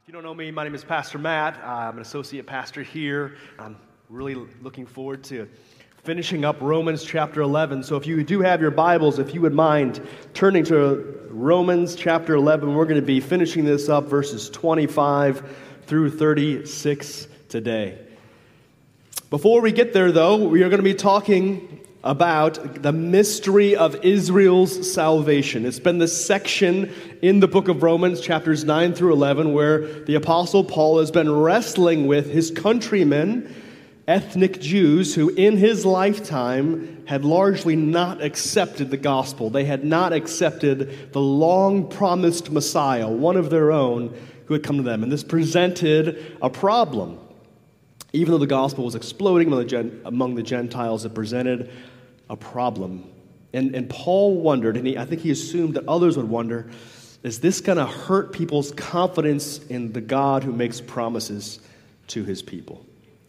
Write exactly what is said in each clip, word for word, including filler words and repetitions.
If you don't know me, my name is Pastor Matt. Uh, I'm an associate pastor here. I'm really looking forward to finishing up Romans chapter eleven. So if you do have your Bibles, if you would mind turning to Romans chapter eleven, we're going to be finishing this up, verses twenty-five through thirty-six today. Before we get there, though, we are going to be talking about the mystery of Israel's salvation. It's been the section in the book of Romans, chapters nine through eleven, where the Apostle Paul has been wrestling with his countrymen, ethnic Jews, who in his lifetime had largely not accepted the gospel. They had not accepted the long-promised Messiah, one of their own, who had come to them. And this presented a problem. Even though the gospel was exploding among the, Gen- among the Gentiles, it presented a problem. And, and Paul wondered, and he, I think he assumed that others would wonder, is this going to hurt people's confidence in the God who makes promises to his people?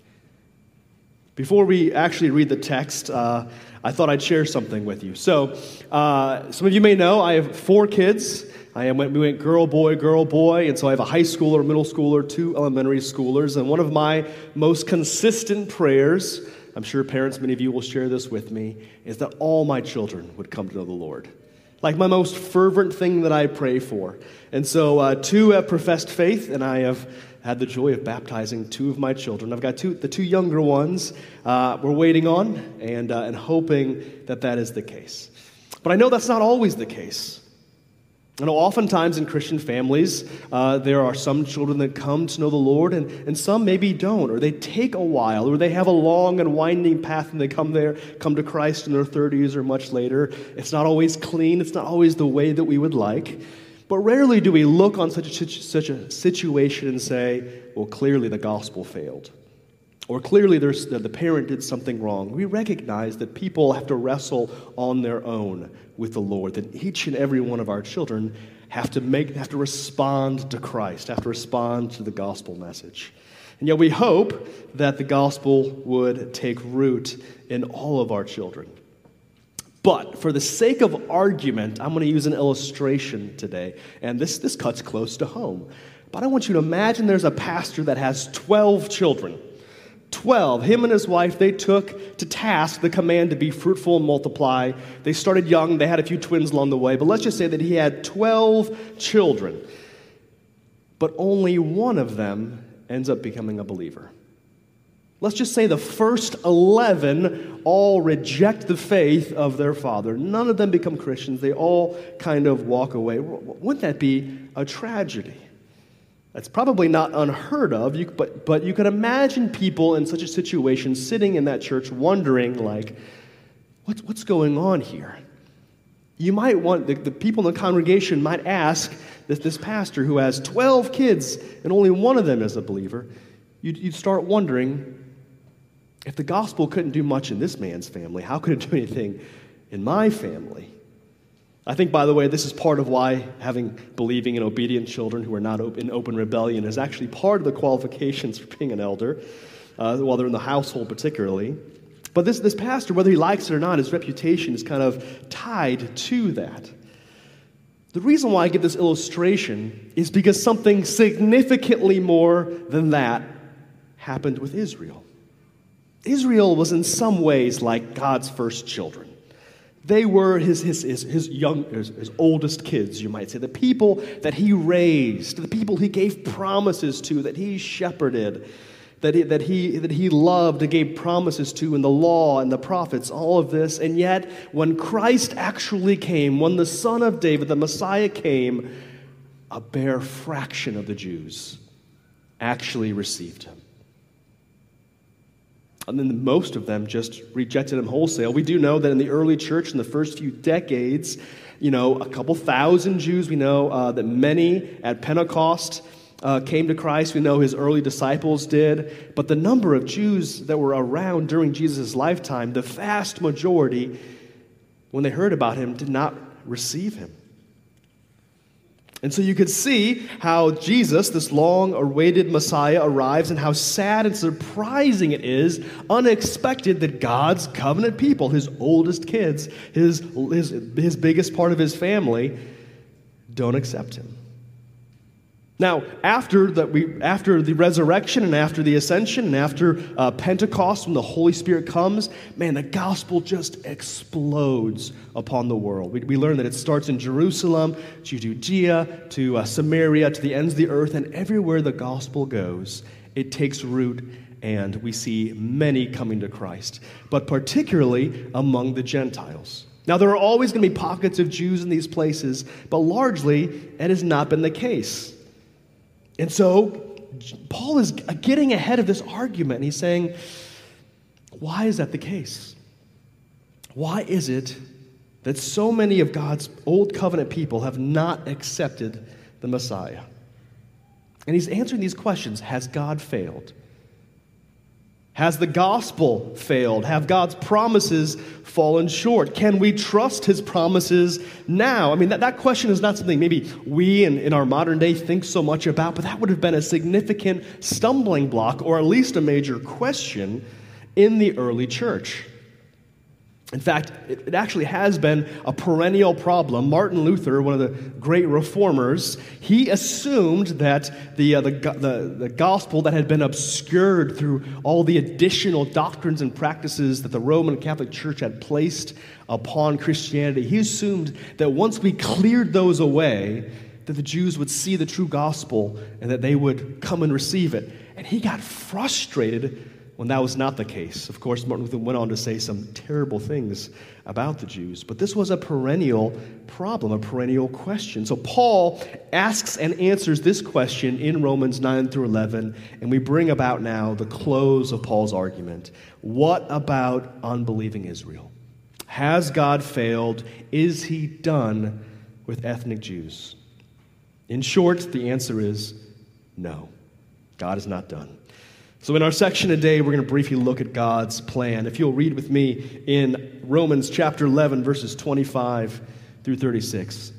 Before we actually read the text, uh, I thought I'd share something with you. So, uh, some of you may know I have four kids. I am, we went girl, boy, girl, boy, and so I have a high schooler, middle schooler, two elementary schoolers, and one of my most consistent prayers, I'm sure parents, many of you will share this with me, is that all my children would come to know the Lord. Like my most fervent thing that I pray for. And so uh, two have professed faith, and I have had the joy of baptizing two of my children. I've got two, the two younger ones uh, we're waiting on and, uh, and hoping that that is the case. But I know that's not always the case. I know oftentimes in Christian families, uh, there are some children that come to know the Lord, and, and some maybe don't, or they take a while, or they have a long and winding path, and they come there, come to Christ in their thirties or much later. It's not always clean. It's not always the way that we would like. But rarely do we look on such a, such a situation and say, well, clearly the gospel failed. Or clearly there's, the parent did something wrong. We recognize that people have to wrestle on their own with the Lord, that each and every one of our children have to make, have to respond to Christ, have to respond to the gospel message. And yet we hope that the gospel would take root in all of our children. But for the sake of argument, I'm going to use an illustration today, and this, this cuts close to home. But I want you to imagine there's a pastor that has twelve children. twelve. Him and his wife, they took to task the command to be fruitful and multiply. They started young. They had a few twins along the way. But let's just say that he had twelve children. But only one of them ends up becoming a believer. Let's just say the first eleven all reject the faith of their father. None of them become Christians. They all kind of walk away. Wouldn't that be a tragedy? That's probably not unheard of, you, but, but you can imagine people in such a situation sitting in that church wondering, like, what's, what's going on here? You might want, the, the people in the congregation might ask this, this pastor who has twelve kids and only one of them is a believer, you'd, you'd start wondering, if the gospel couldn't do much in this man's family, how could it do anything in my family? I think, by the way, this is part of why having believing and obedient children who are not in open rebellion is actually part of the qualifications for being an elder, uh, while they're in the household particularly. But this, this pastor, whether he likes it or not, his reputation is kind of tied to that. The reason why I give this illustration is because something significantly more than that happened with Israel. Israel was in some ways like God's first children. They were his, his, his, his young, his, his oldest kids, you might say, the people that he raised, the people he gave promises to, that he shepherded, that he, that he, that he loved and gave promises to in the law and the prophets, all of this. And yet, when Christ actually came, when the Son of David, the Messiah came, a bare fraction of the Jews actually received him. And then most of them just rejected him wholesale. We do know that in the early church, in the first few decades, you know, a couple thousand Jews. We know uh, that many at Pentecost uh, came to Christ. We know his early disciples did. But the number of Jews that were around during Jesus' lifetime, the vast majority, when they heard about him, did not receive him. And so you could see how Jesus, this long-awaited Messiah, arrives and how sad and surprising it is, unexpected, that God's covenant people, his oldest kids, his, his, his biggest part of his family, don't accept him. Now, after the, we, after the resurrection and after the ascension and after uh, Pentecost, when the Holy Spirit comes, man, the gospel just explodes upon the world. We, we learn that it starts in Jerusalem, to Judea, to uh, Samaria, to the ends of the earth, and everywhere the gospel goes, it takes root, and we see many coming to Christ, but particularly among the Gentiles. Now, there are always going to be pockets of Jews in these places, but largely it has not been the case. And so, Paul is getting ahead of this argument, and he's saying, why is that the case? Why is it that so many of God's old covenant people have not accepted the Messiah? And he's answering these questions. Has God failed? Has the gospel failed? Have God's promises fallen short? Can we trust his promises now? I mean, that, that question is not something maybe we in, in our modern day think so much about, but that would have been a significant stumbling block, or at least a major question in the early church. In fact, it, it actually has been a perennial problem. Martin Luther, one of the great reformers, he assumed that the, uh, the, the, the gospel that had been obscured through all the additional doctrines and practices that the Roman Catholic Church had placed upon Christianity, he assumed that once we cleared those away, that the Jews would see the true gospel and that they would come and receive it. And he got frustrated when that was not the case. Of course, Martin Luther went on to say some terrible things about the Jews, but this was a perennial problem, a perennial question. So Paul asks and answers this question in Romans nine through eleven, and we bring about now the close of Paul's argument. What about unbelieving Israel? Has God failed? Is he done with ethnic Jews? In short, the answer is no. God is not done. So in our section today, we're going to briefly look at God's plan. If you'll read with me in Romans chapter eleven, verses twenty-five through thirty-six.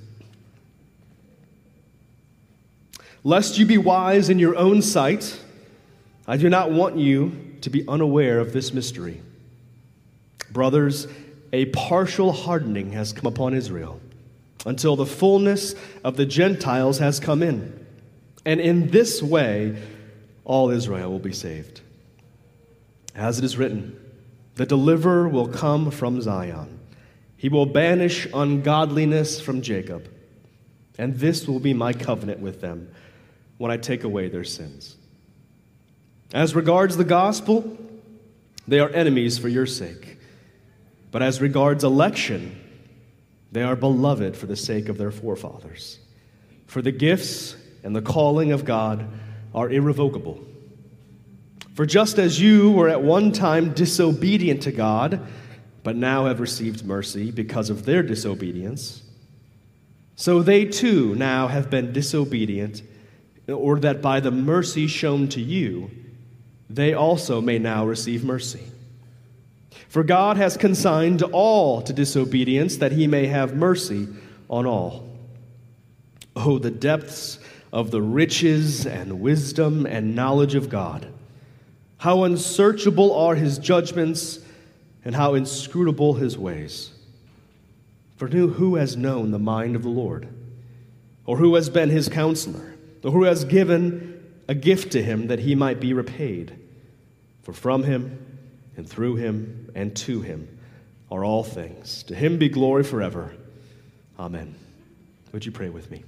Lest you be wise in your own sight, I do not want you to be unaware of this mystery. Brothers, a partial hardening has come upon Israel, until the fullness of the Gentiles has come in. And in this way, all Israel will be saved. As it is written, the deliverer will come from Zion. He will banish ungodliness from Jacob. And this will be my covenant with them when I take away their sins. As regards the gospel, they are enemies for your sake. But as regards election, they are beloved for the sake of their forefathers. For the gifts and the calling of God are irrevocable. For just as you were at one time disobedient to God, but now have received mercy because of their disobedience, so they too now have been disobedient, in order that by the mercy shown to you, they also may now receive mercy. For God has consigned all to disobedience, that he may have mercy on all. Oh, the depths of the riches and wisdom and knowledge of God. How unsearchable are his judgments, and how inscrutable his ways. For who has known the mind of the Lord? Or who has been his counselor? Or who has given a gift to him that he might be repaid? For from him, and through him, and to him are all things. To him be glory forever. Amen. Would you pray with me?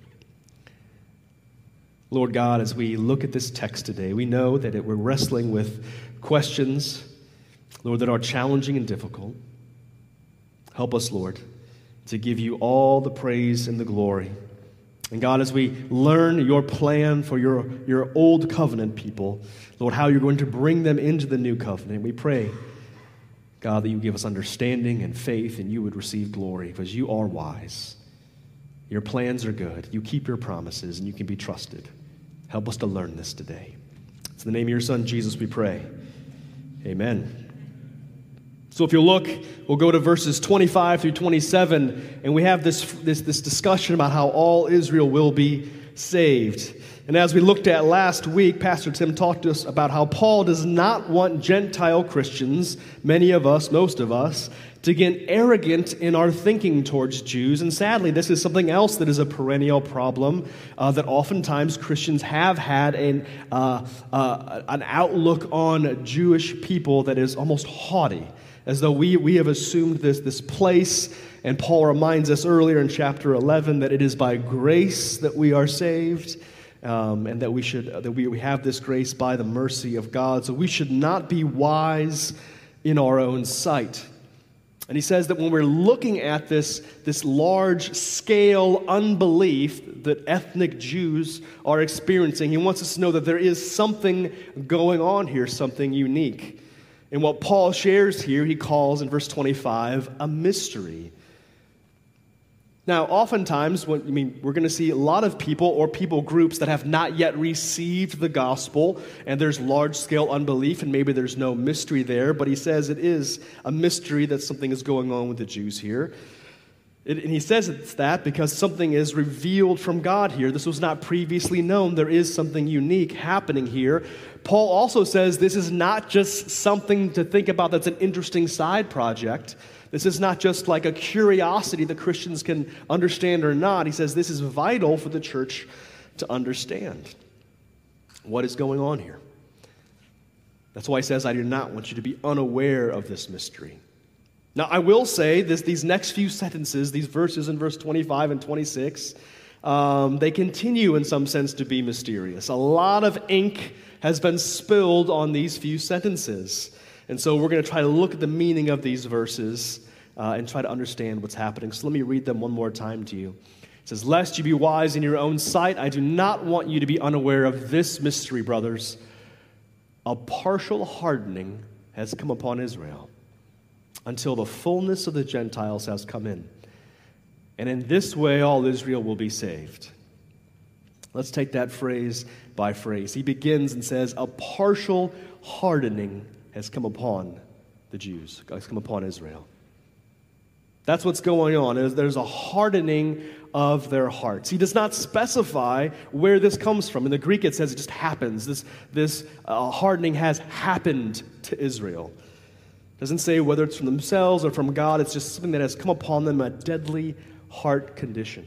Lord God, as we look at this text today, we know that it, we're wrestling with questions, Lord, that are challenging and difficult. Help us, Lord, to give you all the praise and the glory. And God, as we learn your plan for your, your old covenant people, Lord, how you're going to bring them into the new covenant, we pray, God, that you give us understanding and faith and you would receive glory because you are wise. Your plans are good. You keep your promises and you can be trusted. Help us to learn this today. It's in the name of your Son, Jesus, we pray. Amen. So if you look, we'll go to verses twenty-five through twenty-seven, and we have this, this, this discussion about how all Israel will be saved. And as we looked at last week, Pastor Tim talked to us about how Paul does not want Gentile Christians, many of us, most of us, to get arrogant in our thinking towards Jews. And sadly, this is something else that is a perennial problem, uh, that oftentimes Christians have had an, uh, uh, an outlook on Jewish people that is almost haughty, as though we, we have assumed this, this place. And Paul reminds us earlier in chapter eleven that it is by grace that we are saved, um, and that we should that we, we have this grace by the mercy of God. So we should not be wise in our own sight. And he says that when we're looking at this, this large-scale unbelief that ethnic Jews are experiencing, he wants us to know that there is something going on here, something unique. And what Paul shares here, he calls in verse twenty-five, a mystery. Now, oftentimes, when, I mean, we're going to see a lot of people or people groups that have not yet received the gospel, and there's large-scale unbelief, and maybe there's no mystery there, but he says it is a mystery that something is going on with the Jews here. It, and he says it's that because something is revealed from God here. This was not previously known. There is something unique happening here. Paul also says this is not just something to think about that's an interesting side project. This is not just like a curiosity that Christians can understand or not. He says this is vital for the church to understand what is going on here. That's why he says, I do not want you to be unaware of this mystery. Now, I will say this: these next few sentences, these verses in verse twenty-five and twenty-six, um, they continue in some sense to be mysterious. A lot of ink has been spilled on these few sentences. And so we're going to try to look at the meaning of these verses uh, and try to understand what's happening. So let me read them one more time to you. It says, lest you be wise in your own sight, I do not want you to be unaware of this mystery, brothers. A partial hardening has come upon Israel until the fullness of the Gentiles has come in. And in this way all Israel will be saved. Let's take that phrase by phrase. He begins and says, a partial hardening has come upon the Jews, has come upon Israel. That's what's going on. There's a hardening of their hearts. He does not specify where this comes from. In the Greek, it says it just happens. This, this uh, hardening has happened to Israel. It doesn't say whether it's from themselves or from God. It's just something that has come upon them, a deadly heart condition.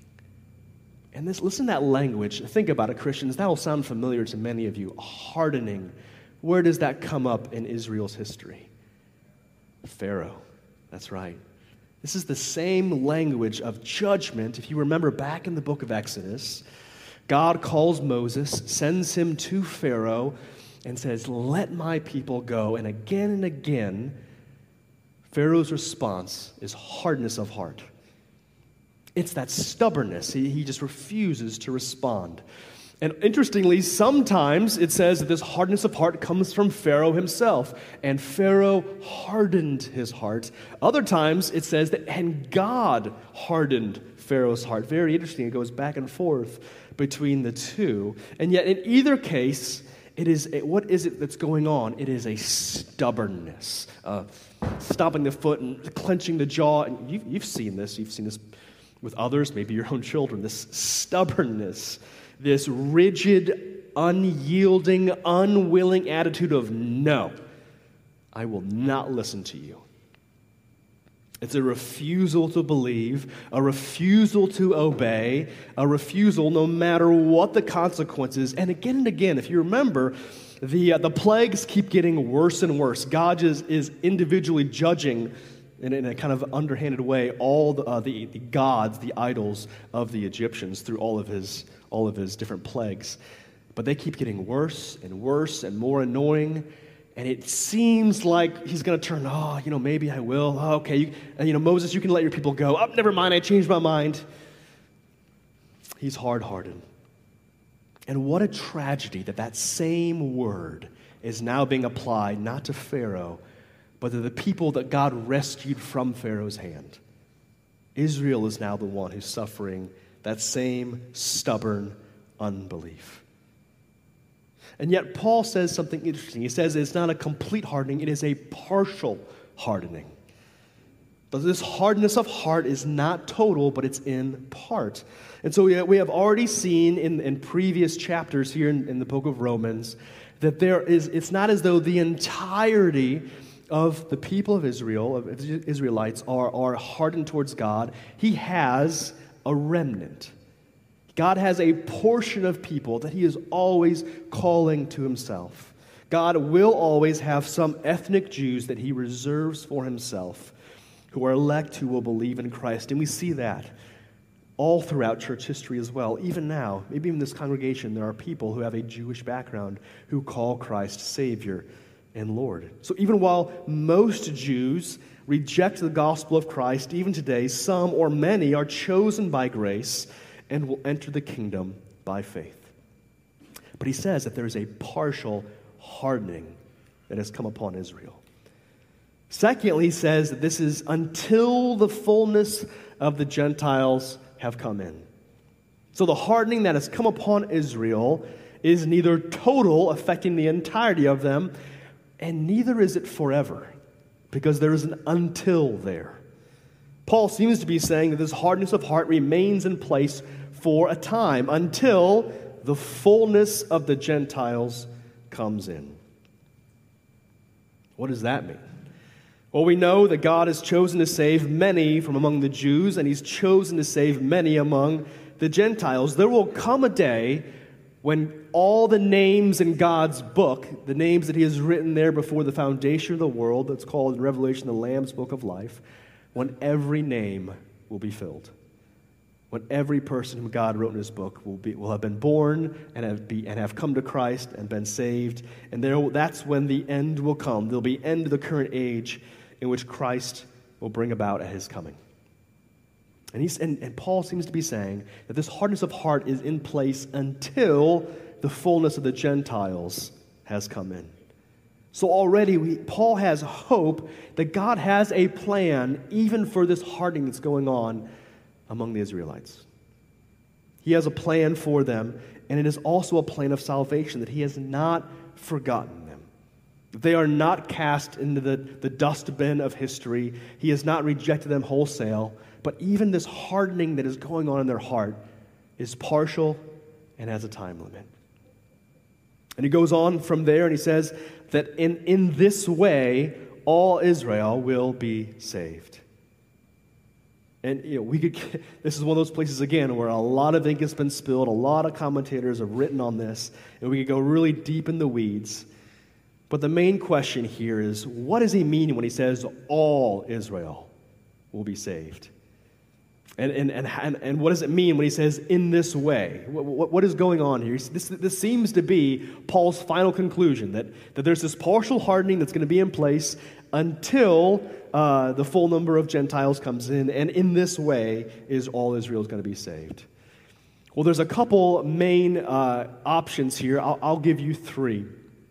And this, listen to that language. Think about it, Christians. That will sound familiar to many of you. A hardening. Where does that come up in Israel's history? Pharaoh. That's right. This is the same language of judgment. If you remember back in the book of Exodus, God calls Moses, sends him to Pharaoh, and says, let my people go. And again and again, Pharaoh's response is hardness of heart. It's that stubbornness. He, he just refuses to respond. And interestingly, sometimes it says that this hardness of heart comes from Pharaoh himself, and Pharaoh hardened his heart. Other times it says that, and God hardened Pharaoh's heart. Very interesting. It goes back and forth between the two. And yet in either case, it is a, what is it that's going on? It is a stubbornness, uh, stomping the foot and clenching the jaw. And you've, you've seen this. You've seen this with others, maybe your own children, this stubbornness. This rigid, unyielding, unwilling attitude of, no, I will not listen to you. It's a refusal to believe, a refusal to obey, a refusal no matter what the consequences. And again and again, if you remember, the, uh, the plagues keep getting worse and worse. God is, is individually judging in, in a kind of underhanded way all the, uh, the, the gods, the idols of the Egyptians through all of his all of his different plagues. But they keep getting worse and worse and more annoying. And it seems like he's going to turn, oh, you know, maybe I will. Oh, okay, you, you know, Moses, you can let your people go. Oh, never mind, I changed my mind. He's hard-hearted. And what a tragedy that that same word is now being applied not to Pharaoh, but to the people that God rescued from Pharaoh's hand. Israel is now the one who's suffering that same stubborn unbelief. And yet Paul says something interesting. He says it's not a complete hardening, it is a partial hardening. But this hardness of heart is not total, but it's in part. And so we have already seen in, in previous chapters here in, in the book of Romans that there is, it's not as though the entirety of the people of Israel, of Israelites, are, are hardened towards God, he has a remnant. God has a portion of people that he is always calling to himself. God will always have some ethnic Jews that he reserves for himself, who are elect, who will believe in Christ. And we see that all throughout church history as well. Even now, maybe in this congregation, there are people who have a Jewish background who call Christ Savior and Lord. So even while most Jews reject the gospel of Christ, even today, some or many are chosen by grace and will enter the kingdom by faith. But he says that there is a partial hardening that has come upon Israel. Secondly, he says that this is until the fullness of the Gentiles have come in. So the hardening that has come upon Israel is neither total, affecting the entirety of them, and neither is it forever, because there is an until there. Paul seems to be saying that this hardness of heart remains in place for a time, until the fullness of the Gentiles comes in. What does that mean? Well, we know that God has chosen to save many from among the Jews, and he's chosen to save many among the Gentiles. There will come a day when all the names in God's book, the names that he has written there before the foundation of the world, that's called in Revelation the Lamb's Book of Life, when every name will be filled. When every person whom God wrote in his book will be will have been born and have be and have come to Christ and been saved, and there that's when the end will come. There'll be end of the current age in which Christ will bring about at his coming. And he's and, and Paul seems to be saying that this hardness of heart is in place until the fullness of the Gentiles has come in. So already we, Paul has hope that God has a plan even for this hardening that's going on among the Israelites. He has a plan for them, and it is also a plan of salvation, that he has not forgotten them. They are not cast into the, the dustbin of history. He has not rejected them wholesale, but even this hardening that is going on in their heart is partial and has a time limit. And he goes on from there and he says that in, in this way, all Israel will be saved. And you know, we could. This is one of those places, again, where a lot of ink has been spilled, a lot of commentators have written on this, and we could go really deep in the weeds. But the main question here is, what does he mean when he says all Israel will be saved? And, and, and, and, and what does it mean when he says in this way? What, what, what is going on here? This, this seems to be Paul's final conclusion, that, that there's this partial hardening that's going to be in place until uh, the full number of Gentiles comes in, and in this way is all Israel is going to be saved. Well, there's a couple main uh, options here. I'll, I'll give you three.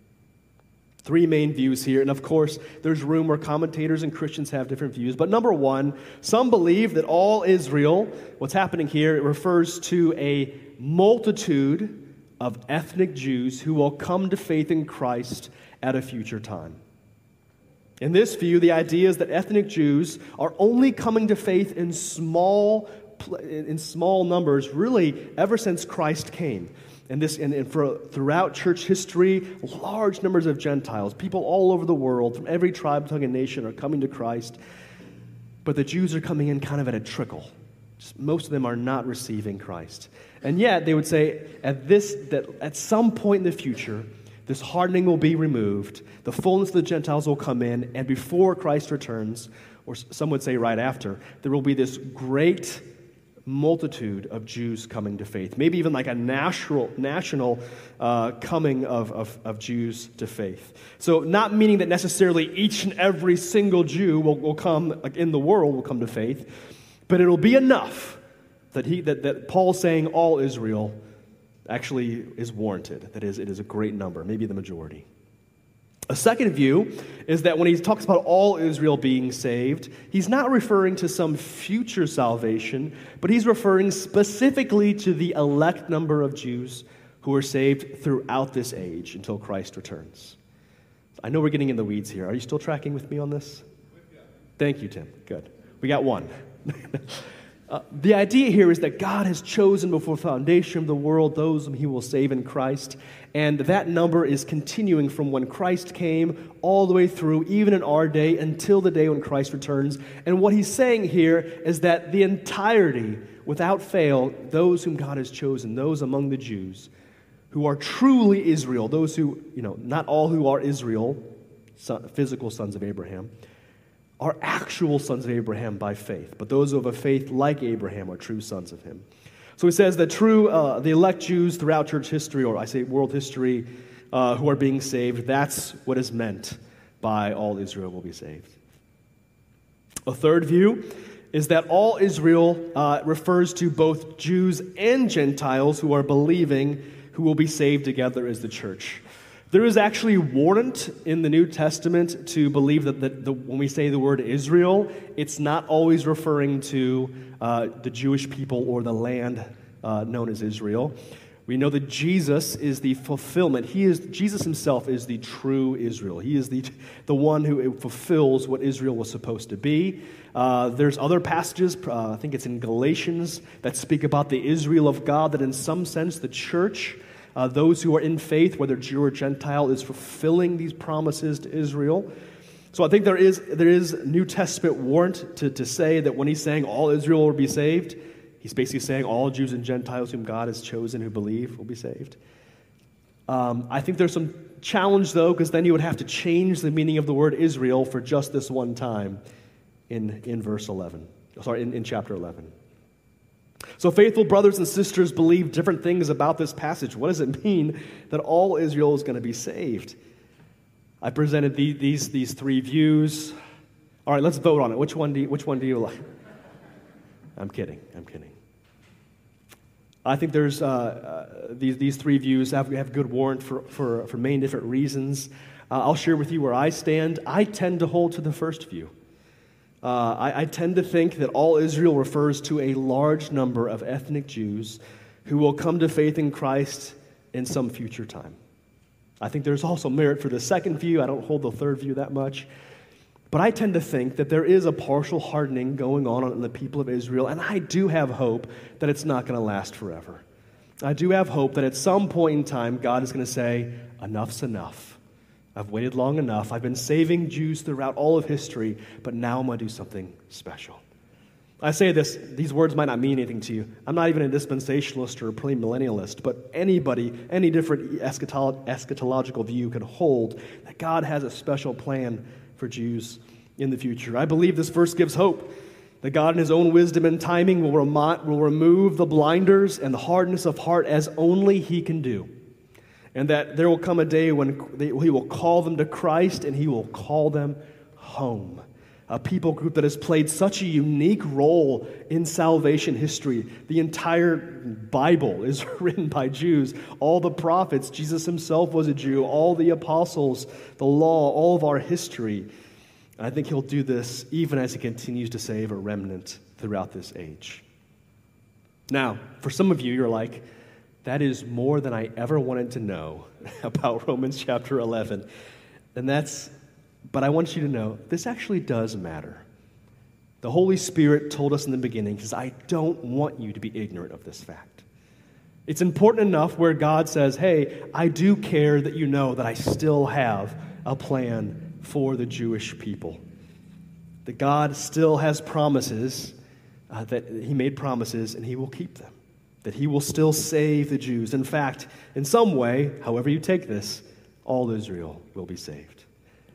Three main views here, and of course, there's room where commentators and Christians have different views. But number one, some believe that all Israel, what's happening here, it refers to a multitude of ethnic Jews who will come to faith in Christ at a future time. In this view, the idea is that ethnic Jews are only coming to faith in small, in small numbers, really, ever since Christ came. And this, and, and for throughout church history, large numbers of Gentiles, people all over the world, from every tribe, tongue, and nation, are coming to Christ. But the Jews are coming in kind of at a trickle. Just most of them are not receiving Christ, and yet they would say at this that at some point in the future, this hardening will be removed, the fullness of the Gentiles will come in, and before Christ returns, or some would say right after, there will be this great multitude of Jews coming to faith. Maybe even like a national, national uh, coming of, of, of Jews to faith. So not meaning that necessarily each and every single Jew will, will come, like in the world, will come to faith, but it'll be enough that he that, that Paul's saying all Israel actually is warranted. That is, it is a great number, maybe the majority. A second view is that when he talks about all Israel being saved, he's not referring to some future salvation, but he's referring specifically to the elect number of Jews who are saved throughout this age until Christ returns. I know we're getting in the weeds here. Are you still tracking with me on this? Thank you, Tim. Good. We got one. Uh, the idea here is that God has chosen before the foundation of the world those whom he will save in Christ, and that number is continuing from when Christ came all the way through, even in our day, until the day when Christ returns. And what he's saying here is that the entirety, without fail, those whom God has chosen, those among the Jews, who are truly Israel, those who, you know, not all who are Israel, son, physical sons of Abraham, are actual sons of Abraham by faith. But those who have a faith like Abraham are true sons of him. So he says that true, uh, the elect Jews throughout church history, or I say world history, uh, who are being saved, that's what is meant by all Israel will be saved. A third view is that all Israel uh, refers to both Jews and Gentiles who are believing, who will be saved together as the church. There is actually warrant in the New Testament to believe that the, the, when we say the word Israel, it's not always referring to uh, the Jewish people or the land uh, known as Israel. We know that Jesus is the fulfillment. He is Jesus himself is the true Israel. He is the, the one who fulfills what Israel was supposed to be. Uh, there's other passages, uh, I think it's in Galatians, that speak about the Israel of God, that in some sense the church, Uh, those who are in faith, whether Jew or Gentile, is fulfilling these promises to Israel. So I think there is there is New Testament warrant to, to say that when he's saying all Israel will be saved, he's basically saying all Jews and Gentiles whom God has chosen who believe will be saved. Um, I think there's some challenge, though, because then you would have to change the meaning of the word Israel for just this one time in, in verse eleven. Sorry, in, in chapter eleven. So faithful brothers and sisters believe different things about this passage. What does it mean that all Israel is going to be saved? I presented the, these, these three views. All right, let's vote on it. Which one do you, which one do you like? I'm kidding. I'm kidding. I think there's uh, uh, these, these three views have, have good warrant for, for, for many different reasons. Uh, I'll share with you where I stand. I tend to hold to the first view. Uh, I, I tend to think that all Israel refers to a large number of ethnic Jews who will come to faith in Christ in some future time. I think there's also merit for the second view. I don't hold the third view that much. But I tend to think that there is a partial hardening going on in the people of Israel, and I do have hope that it's not going to last forever. I do have hope that at some point in time, God is going to say, enough's enough. I've waited long enough. I've been saving Jews throughout all of history, but now I'm going to do something special. I say this, these words might not mean anything to you. I'm not even a dispensationalist or a premillennialist, but anybody, any different eschatolo- eschatological view can hold that God has a special plan for Jews in the future. I believe this verse gives hope that God in his own wisdom and timing will, remo- will remove the blinders and the hardness of heart as only he can do. And that there will come a day when they, he will call them to Christ and he will call them home. A people group that has played such a unique role in salvation history. The entire Bible is written by Jews. All the prophets, Jesus himself was a Jew. All the apostles, the law, all of our history. And I think he'll do this even as he continues to save a remnant throughout this age. Now, for some of you, you're like, that is more than I ever wanted to know about Romans chapter eleven. And that's, but I want you to know, this actually does matter. The Holy Spirit told us in the beginning, because I don't want you to be ignorant of this fact. It's important enough where God says, hey, I do care that you know that I still have a plan for the Jewish people. That God still has promises, uh, that he made promises, and he will keep them. That he will still save the Jews. In fact, in some way, however you take this, all Israel will be saved.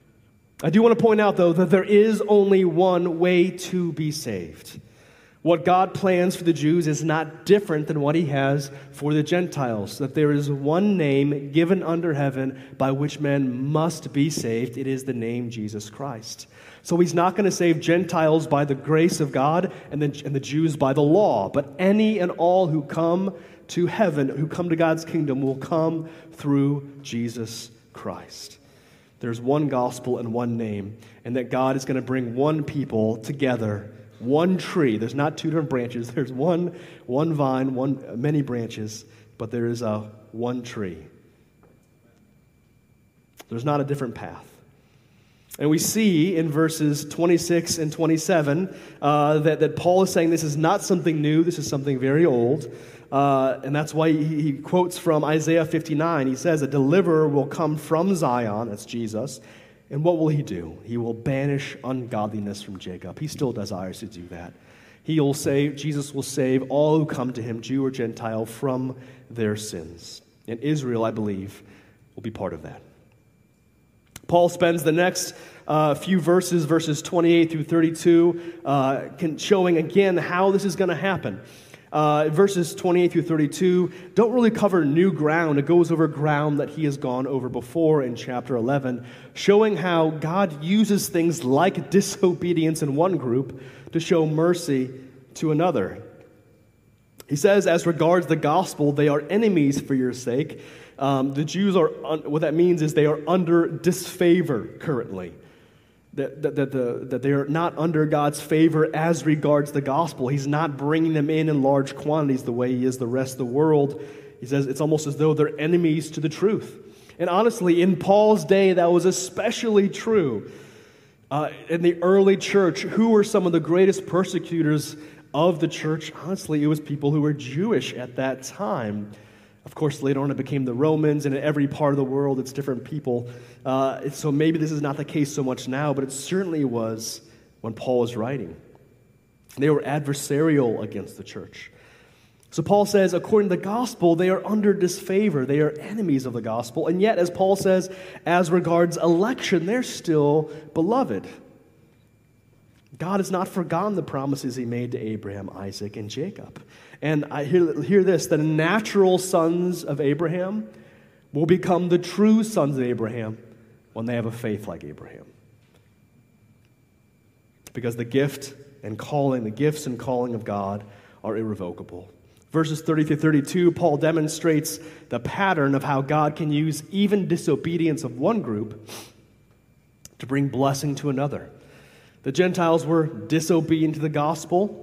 I do want to point out, though, that there is only one way to be saved. What God plans for the Jews is not different than what he has for the Gentiles. That there is one name given under heaven by which men must be saved. It is the name Jesus Christ. So he's not going to save Gentiles by the grace of God and the, and the Jews by the law. But any and all who come to heaven, who come to God's kingdom, will come through Jesus Christ. There's one gospel and one name, and that God is going to bring one people together, one tree. There's not two different branches. There's one, one vine, one many branches, but there is a one tree. There's not a different path. And we see in verses twenty-six and twenty-seven uh, that, that Paul is saying this is not something new, this is something very old. Uh, and that's why he, he quotes from Isaiah fifty-nine. He says, a deliverer will come from Zion, that's Jesus. And what will he do? He will banish ungodliness from Jacob. He still desires to do that. He will save, Jesus will save all who come to him, Jew or Gentile, from their sins. And Israel, I believe, will be part of that. Paul spends the next uh, few verses, verses twenty-eight through thirty-two, uh, can, showing again how this is going to happen. Uh, verses twenty-eight through thirty-two don't really cover new ground. It goes over ground that he has gone over before in chapter eleven, showing how God uses things like disobedience in one group to show mercy to another. He says, as regards the gospel, they are enemies for your sake. Um, the Jews are, un- what that means is they are under disfavor currently. That, that, that, the, that they are not under God's favor as regards the gospel. He's not bringing them in in large quantities the way he is the rest of the world. He says it's almost as though they're enemies to the truth. And honestly, in Paul's day, that was especially true. Uh, in the early church, who were some of the greatest persecutors of the church? Honestly, it was people who were Jewish at that time. Of course, later on it became the Romans, and in every part of the world it's different people. Uh, so maybe this is not the case so much now, but it certainly was when Paul was writing. They were adversarial against the church. So Paul says, according to the gospel, they are under disfavor. They are enemies of the gospel. And yet, as Paul says, as regards election, they're still beloved. God has not forgotten the promises he made to Abraham, Isaac, and Jacob. And I hear, hear this, that the natural sons of Abraham will become the true sons of Abraham when they have a faith like Abraham. Because the gift and calling, the gifts and calling of God are irrevocable. Verses thirty through thirty-two, Paul demonstrates the pattern of how God can use even disobedience of one group to bring blessing to another. The Gentiles were disobedient to the gospel,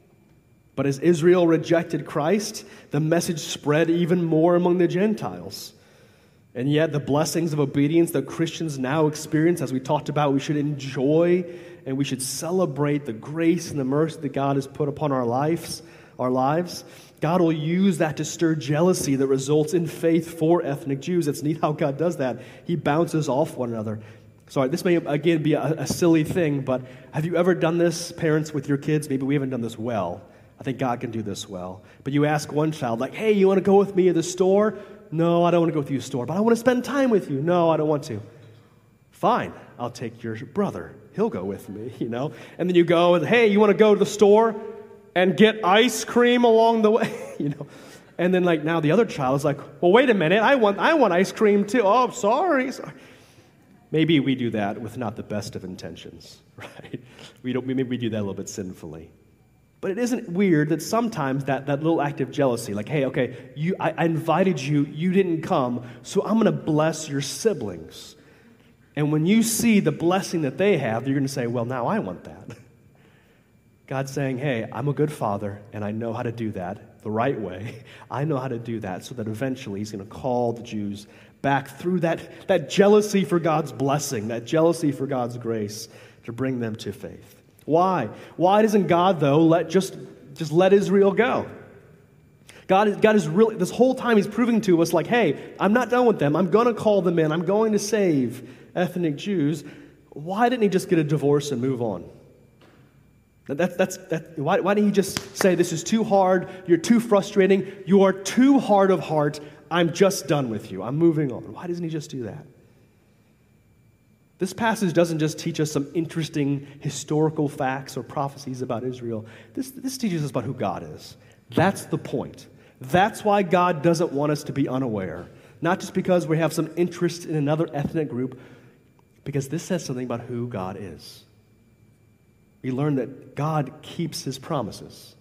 but as Israel rejected Christ, the message spread even more among the Gentiles. And yet the blessings of obedience that Christians now experience, as we talked about, we should enjoy and we should celebrate the grace and the mercy that God has put upon our lives, our lives. God will use that to stir jealousy that results in faith for ethnic Jews. It's neat how God does that. He bounces off one another. Sorry, this may, again, be a, a silly thing, but have you ever done this, parents, with your kids? Maybe we haven't done this well. I think God can do this well. But you ask one child, like, hey, you want to go with me to the store? No, I don't want to go with you to the store, but I want to spend time with you. No, I don't want to. Fine, I'll take your brother. He'll go with me, you know. And then you go, and hey, you want to go to the store and get ice cream along the way, you know. And then, like, now the other child is like, well, wait a minute, I want, I want ice cream too. Oh, sorry, sorry. Maybe we do that with not the best of intentions, right? We don't. Maybe we do that a little bit sinfully. But it isn't weird that sometimes that, that little act of jealousy, like, hey, okay, you, I, I invited you, you didn't come, so I'm going to bless your siblings. And when you see the blessing that they have, you're going to say, well, now I want that. God's saying, hey, I'm a good father, and I know how to do that the right way. I know how to do that so that eventually he's going to call the Jews back through that, that jealousy for God's blessing, that jealousy for God's grace to bring them to faith. Why? Why doesn't God, though, let just, just let Israel go? God, God is really, this whole time he's proving to us like, hey, I'm not done with them. I'm going to call them in. I'm going to save ethnic Jews. Why didn't he just get a divorce and move on? That's, that's, that, why, why didn't he just say, this is too hard, you're too frustrating, you are too hard of heart, I'm just done with you, I'm moving on. Why doesn't he just do that? This passage doesn't just teach us some interesting historical facts or prophecies about Israel. This, this teaches us about who God is. That's the point. That's why God doesn't want us to be unaware. Not just because we have some interest in another ethnic group, because this says something about who God is. We learn that God keeps his promises.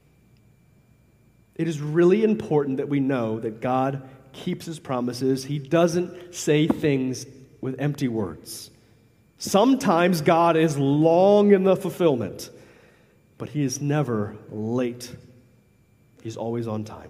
It is really important that we know that God keeps his promises. He doesn't say things with empty words. Sometimes God is long in the fulfillment, but he is never late. He's always on time.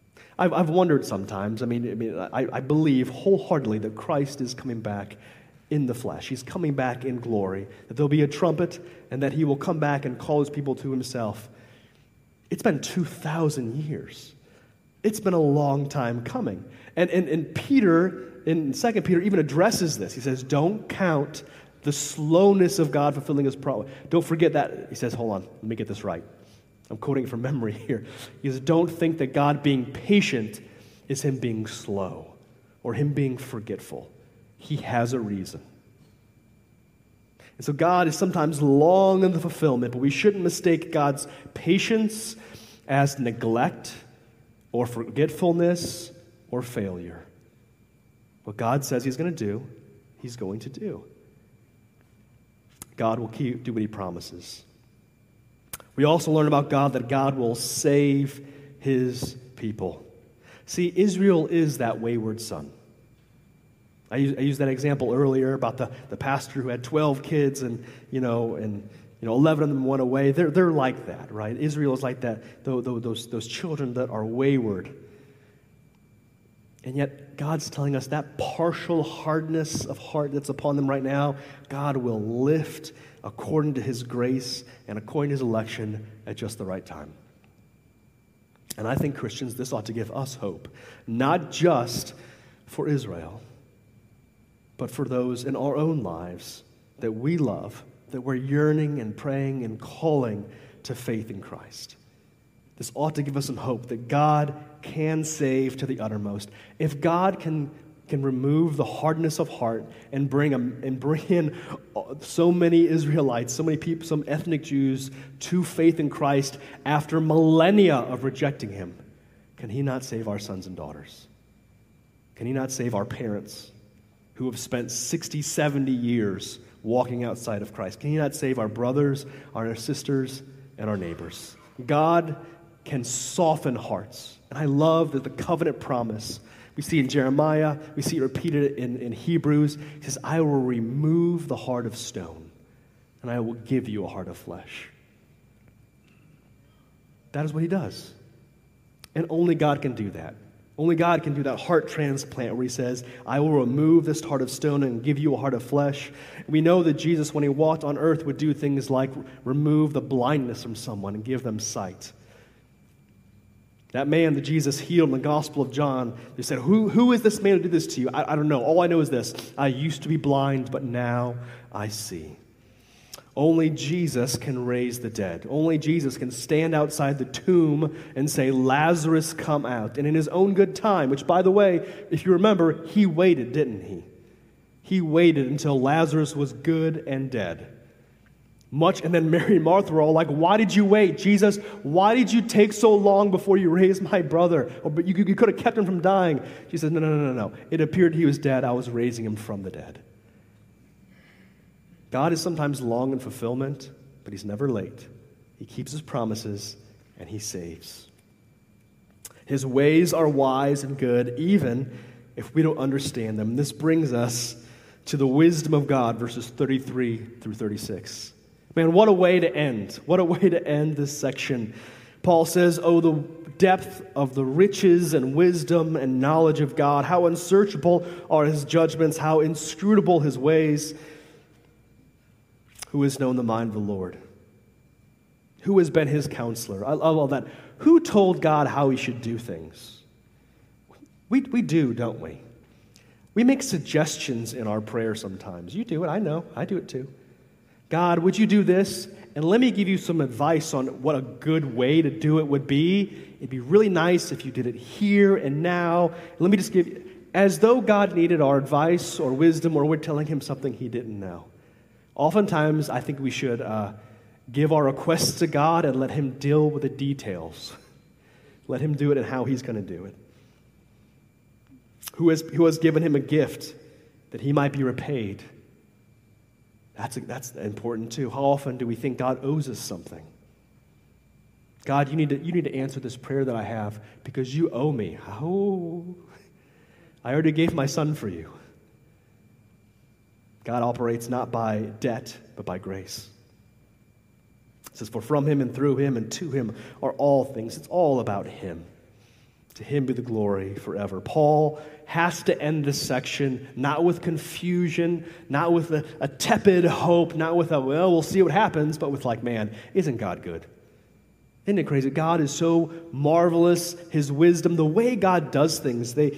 I've, I've wondered sometimes, I mean, I, mean, I, I believe wholeheartedly that Christ is coming back in the flesh. He's coming back in glory, that there'll be a trumpet, and that he will come back and call his people to himself. It's been two thousand years. It's been a long time coming. And, and, and Peter, in Second Peter, even addresses this. He says, don't count the slowness of God fulfilling his promise. Don't forget that. He says, hold on, let me get this right. I'm quoting from memory here. He says, don't think that God being patient is him being slow or him being forgetful. He has a reason. And so God is sometimes long in the fulfillment, but we shouldn't mistake God's patience as neglect or forgetfulness or failure. What God says he's going to do, he's going to do. God will keep, do what he promises. We also learn about God that God will save his people. See, Israel is that wayward son. I used, I used that example earlier about the, the pastor who had twelve kids and, you know, and, you know, eleven of them went away. They're, they're like that, right? Israel is like that, those, those children that are wayward. And yet, God's telling us that partial hardness of heart that's upon them right now, God will lift according to his grace and according to his election at just the right time. And I think, Christians, this ought to give us hope, not just for Israel, but for those in our own lives that we love, that we're yearning and praying and calling to faith in Christ. This ought to give us some hope that God can save to the uttermost. If God can, can remove the hardness of heart and bring, a, and bring in so many Israelites, so many people, some ethnic Jews to faith in Christ after millennia of rejecting him, can he not save our sons and daughters? Can he not save our parents who have spent sixty, seventy years walking outside of Christ? Can he not save our brothers, our sisters, and our neighbors? God can soften hearts. And I love that the covenant promise we see in Jeremiah, we see it repeated in, in Hebrews. He says, I will remove the heart of stone, and I will give you a heart of flesh. That is what he does. And only God can do that. Only God can do that heart transplant where he says, I will remove this heart of stone and give you a heart of flesh. We know that Jesus, when he walked on earth, would do things like remove the blindness from someone and give them sight. That man that Jesus healed in the Gospel of John, they said, who, who is this man who did this to you? I, I don't know. All I know is this. I used to be blind, but now I see. Only Jesus can raise the dead. Only Jesus can stand outside the tomb and say, Lazarus, come out. And in his own good time, which, by the way, if you remember, he waited, didn't he? He waited until Lazarus was good and dead. Much, and then Mary and Martha were all like, why did you wait? Jesus, why did you take so long before you raised my brother? Or you, you could have kept him from dying. She said, no, no, no, no, no. It appeared he was dead. I was raising him from the dead. God is sometimes long in fulfillment, but he's never late. He keeps his promises, and he saves. His ways are wise and good, even if we don't understand them. This brings us to the wisdom of God, verses thirty-three through thirty-six. Man, what a way to end. What a way to end this section. Paul says, oh, the depth of the riches and wisdom and knowledge of God. How unsearchable are his judgments. How inscrutable his ways. Who has known the mind of the Lord? Who has been his counselor? I love all that. Who told God how he should do things? We, we do, don't we? We make suggestions in our prayer sometimes. You do it. I know. I do it too. God, would you do this? And let me give you some advice on what a good way to do it would be. It'd be really nice if you did it here and now. Let me just give you, as though God needed our advice or wisdom, or we're telling him something he didn't know. Oftentimes, I think we should uh, give our requests to God and let him deal with the details. Let him do it and how he's going to do it. Who has, who has given him a gift that he might be repaid? That's, that's important too. How often do we think God owes us something? God, you need to, you need to answer this prayer that I have because you owe me. Oh, I already gave my son for you. God operates not by debt, but by grace. It says, for from him and through him and to him are all things. It's all about him. To him be the glory forever. Paul has to end this section not with confusion, not with a, a tepid hope, not with a, well, we'll see what happens, but with like, man, isn't God good? Isn't it crazy? God is so marvelous, his wisdom, the way God does things, they,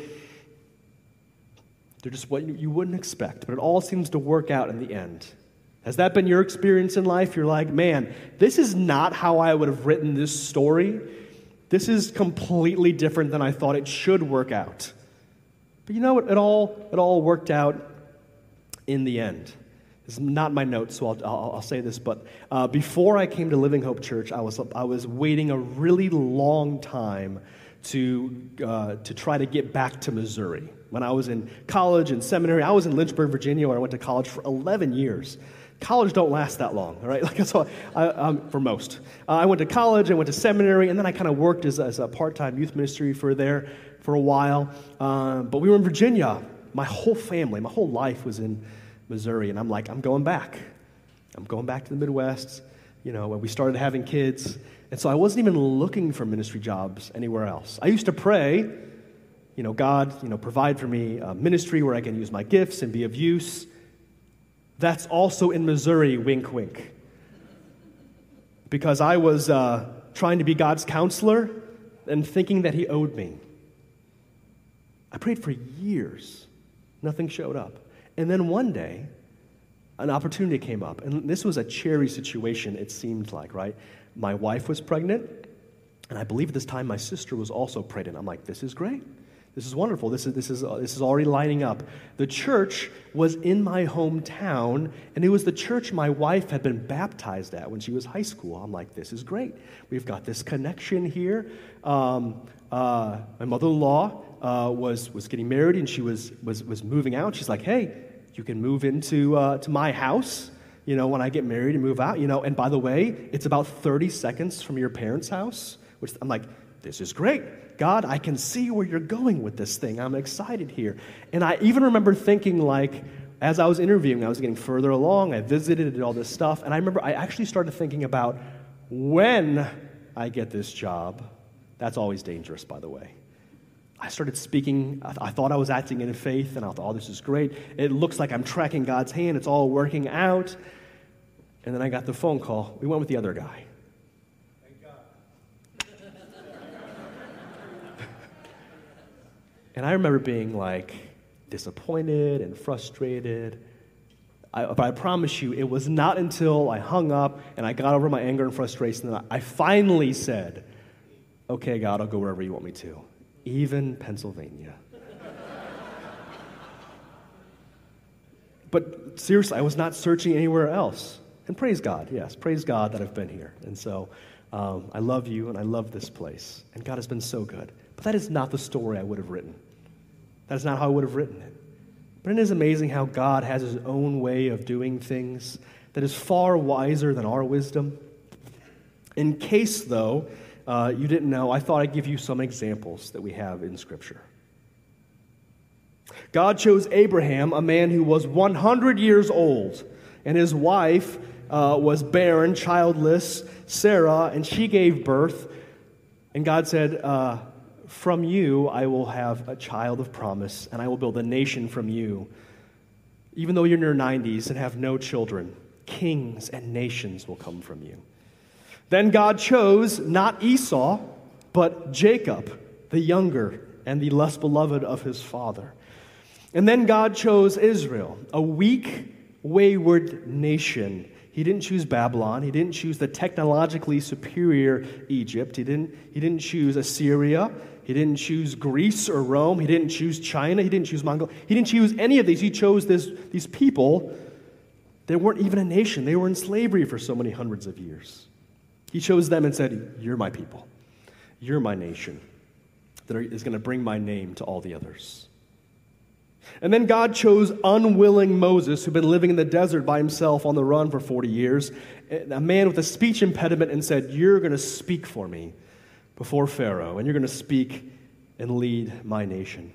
they're just what you wouldn't expect, but it all seems to work out in the end. Has that been your experience in life? You're like, man, this is not how I would have written this story. This is completely different than I thought it should work out. But you know what? It all, it all worked out in the end. This is not my notes, so I'll, I'll, I'll say this. But uh, before I came to Living Hope Church, I was I was waiting a really long time to uh, to try to get back to Missouri. When I was in college and seminary, I was in Lynchburg, Virginia, where I went to college for eleven years. College don't last that long, all right? Like so, I, um, for most. Uh, I went to college, I went to seminary, and then I kind of worked as, as a part-time youth ministry for there for a while. Um, but we were in Virginia. My whole family, my whole life was in Missouri, and I'm like, I'm going back. I'm going back to the Midwest. You know, when we started having kids, and so I wasn't even looking for ministry jobs anywhere else. I used to pray, you know, God, you know, provide for me a ministry where I can use my gifts and be of use. That's also in Missouri, wink, wink. Because I was uh, trying to be God's counselor and thinking that he owed me. I prayed for years. Nothing showed up. And then one day, an opportunity came up. And this was a cherry situation, it seemed like, right? My wife was pregnant, and I believe at this time my sister was also pregnant. I'm like, this is great. This is wonderful. This is this is uh, this is already lining up. The church was in my hometown, and it was the church my wife had been baptized at when she was high school. I'm like, this is great. We've got this connection here. Um, uh, my mother-in-law uh, was was getting married, and she was was was moving out. She's like, hey, you can move into uh, to my house, you know, when I get married and move out, you know. And by the way, it's about thirty seconds from your parents' house. Which I'm like, this is great. God, I can see where you're going with this thing. I'm excited here. And I even remember thinking, like, as I was interviewing, I was getting further along, I visited and did all this stuff, and I remember I actually started thinking about when I get this job. That's always dangerous, by the way. I started speaking. I, th- I thought I was acting in faith, and I thought, oh, this is great. It looks like I'm tracking God's hand. It's all working out. And then I got the phone call. We went with the other guy. And I remember being like disappointed and frustrated. I, but I promise you, it was not until I hung up and I got over my anger and frustration that I finally said, okay, God, I'll go wherever you want me to, even Pennsylvania. But seriously, I was not searching anywhere else. And praise God, yes, praise God that I've been here. And so um, I love you and I love this place. And God has been so good. But that is not the story I would have written. That is not how I would have written it. But it is amazing how God has his own way of doing things that is far wiser than our wisdom. In case, though, uh, you didn't know, I thought I'd give you some examples that we have in Scripture. God chose Abraham, a man who was one hundred years old, and his wife uh, was barren, childless, Sarah, and she gave birth. And God said, uh, from you I will have a child of promise, and I will build a nation from you. Even though you're in your nineties and have no children, kings and nations will come from you. Then God chose not Esau, but Jacob, the younger and the less beloved of his father. And then God chose Israel, a weak, wayward nation. He didn't choose Babylon. He didn't choose the technologically superior Egypt. He didn't, he didn't choose Assyria. He didn't choose Greece or Rome. He didn't choose China. He didn't choose Mongolia. He didn't choose any of these. He chose this, these people. They weren't even a nation. They were in slavery for so many hundreds of years. He chose them and said, you're my people. You're my nation that is going to bring my name to all the others. And then God chose unwilling Moses, who'd been living in the desert by himself on the run for forty years, a man with a speech impediment, and said, you're going to speak for me before Pharaoh, and you're going to speak and lead my nation.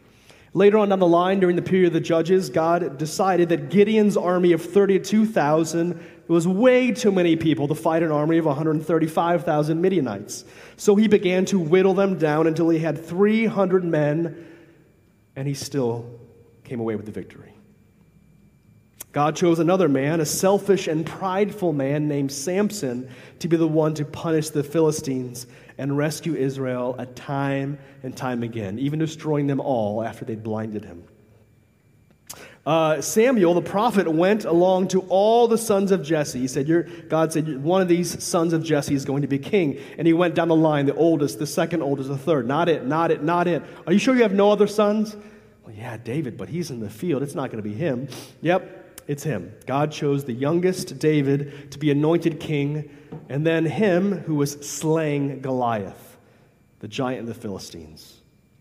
Later on down the line, during the period of the judges, God decided that Gideon's army of thirty-two thousand was way too many people to fight an army of one hundred thirty-five thousand Midianites. So he began to whittle them down until he had three hundred men, and he still came away with the victory. God chose another man, a selfish and prideful man named Samson, to be the one to punish the Philistines and rescue Israel at time and time again, even destroying them all after they blinded him. Uh, Samuel, the prophet, went along to all the sons of Jesse. He said, You're, God said, one of these sons of Jesse is going to be king. And he went down the line, the oldest, the second oldest, the third. Not it, not it, not it. Are you sure you have no other sons? Well, yeah, David, but he's in the field. It's not going to be him. Yep, it's him. God chose the youngest, David, to be anointed king, and then him who was slaying Goliath, the giant of the Philistines.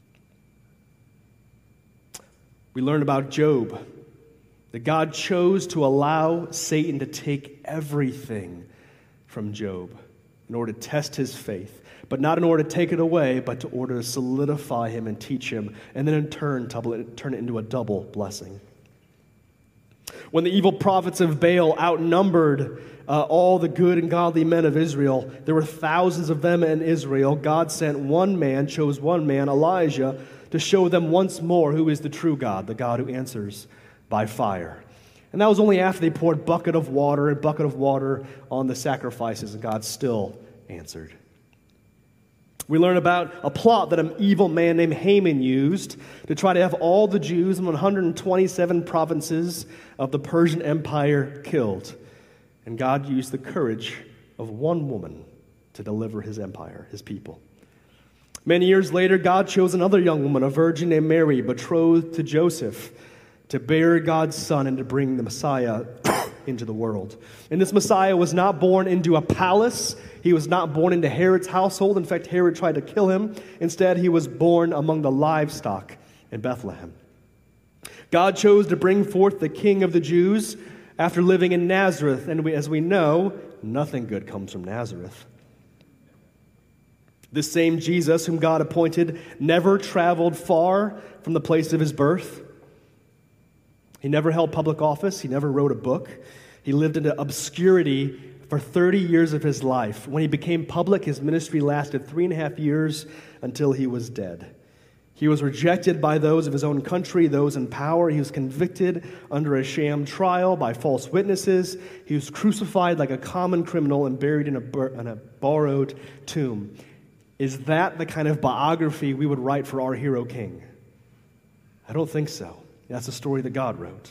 We learn about Job, that God chose to allow Satan to take everything from Job in order to test his faith, but not in order to take it away, but in order to solidify him and teach him, and then in turn turn it into a double blessing. When the evil prophets of Baal outnumbered uh, all the good and godly men of Israel, there were thousands of them in Israel. God sent one man, chose one man, Elijah, to show them once more who is the true God, the God who answers by fire. And that was only after they poured bucket of water and bucket of water on the sacrifices, and God still answered. We learn about a plot that an evil man named Haman used to try to have all the Jews in one hundred twenty-seven provinces of the Persian Empire killed. And God used the courage of one woman to deliver his empire, his people. Many years later, God chose another young woman, a virgin named Mary, betrothed to Joseph, to bear God's son and to bring the Messiah into the world. And this Messiah was not born into a palace. He was not born into Herod's household. In fact, Herod tried to kill him. Instead, he was born among the livestock in Bethlehem. God chose to bring forth the King of the Jews after living in Nazareth. And we, as we know, nothing good comes from Nazareth. This same Jesus, whom God appointed, never traveled far from the place of his birth. He never held public office. He never wrote a book. He lived into obscurity for thirty years of his life. When he became public, his ministry lasted three and a half years until he was dead. He was rejected by those of his own country, those in power. He was convicted under a sham trial by false witnesses. He was crucified like a common criminal and buried in a, bur- in a borrowed tomb. Is that the kind of biography we would write for our hero king? I don't think so. That's a story that God wrote.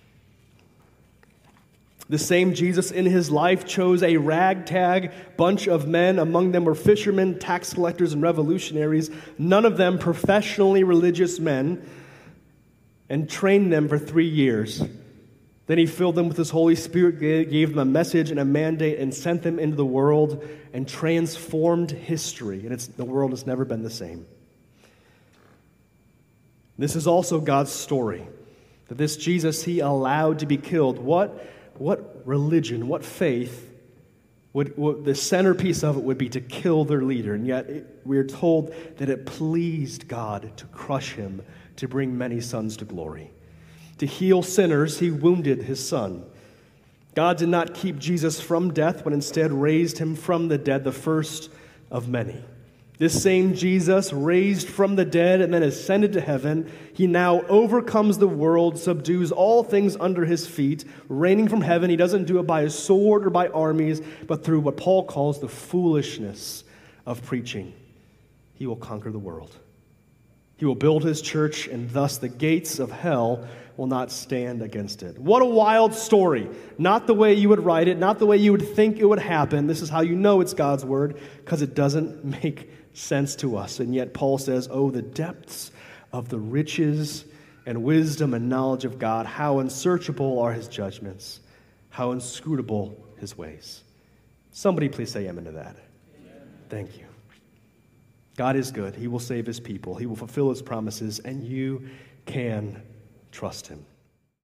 The same Jesus in his life chose a ragtag bunch of men. Among them were fishermen, tax collectors, and revolutionaries, none of them professionally religious men, and trained them for three years. Then he filled them with his Holy Spirit, gave them a message and a mandate, and sent them into the world and transformed history. And it's, the world has never been the same. This is also God's story, that this Jesus he allowed to be killed. What, what religion, what faith, would, would, the centerpiece of it would be to kill their leader. And yet it, we're told that it pleased God to crush him, to bring many sons to glory. To heal sinners, he wounded his son. God did not keep Jesus from death, but instead raised him from the dead, the first of many. This same Jesus, raised from the dead and then ascended to heaven, he now overcomes the world, subdues all things under his feet, reigning from heaven. He doesn't do it by a sword or by armies, but through what Paul calls the foolishness of preaching. He will conquer the world. He will build his church, and thus the gates of hell will not stand against it. What a wild story. Not the way you would write it, not the way you would think it would happen. This is how you know it's God's word, because it doesn't make sense to us. And yet Paul says, oh, the depths of the riches and wisdom and knowledge of God. How unsearchable are his judgments. How inscrutable his ways. Somebody please say amen to that. Amen. Thank you. God is good. He will save his people. He will fulfill his promises, and you can trust him.